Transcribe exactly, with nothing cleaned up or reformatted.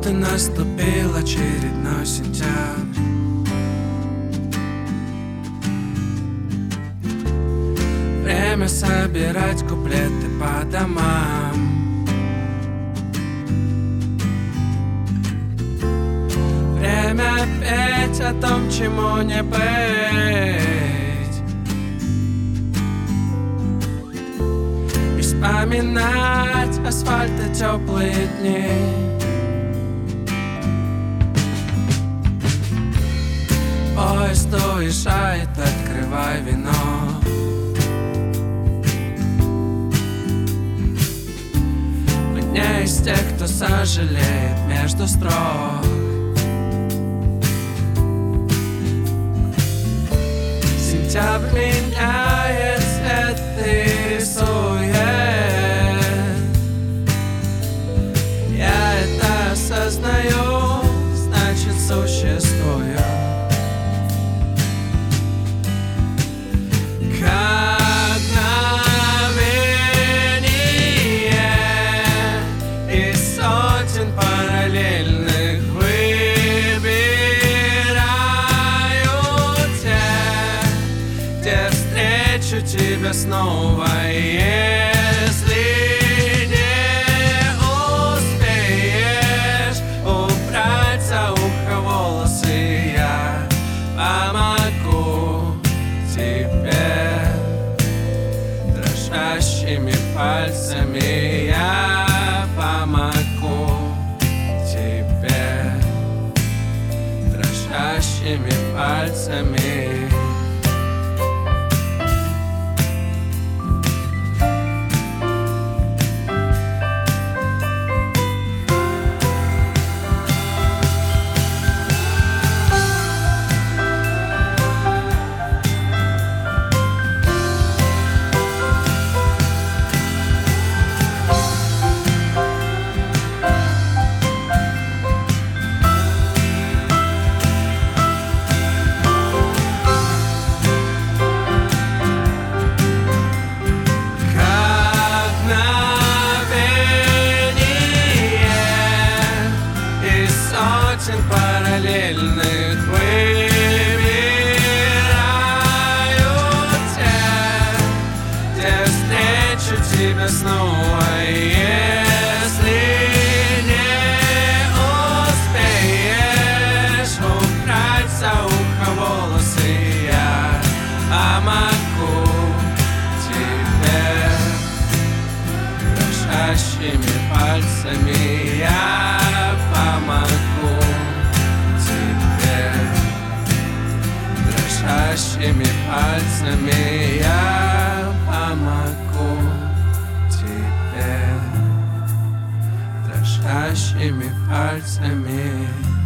Вот и наступил очередной сентябрь. Время собирать куплеты по домам. Время петь о том, чему не быть. И вспоминать асфальт и теплые дни. Поезд уезжает, открывай вино. Мы не из тех, кто сожалеет между строк. Сентябрь меняет цвет и рисует. Я это осознаю, значит существую. Параллельных выбираю те, где встречу тебя снова. Если не успеешь убрать за ухо волосы, я помогу тебе дрожащими пальцами. Я помогу дрожащими пальцами. Параллельных выбираю те, где встречу тебя снова. Если не успеешь убрать за ухо волосы, я помогу тебе дрожащими пальцами. Я помогу дрожащими пальцами. Я помогу тебе дрожащими пальцами.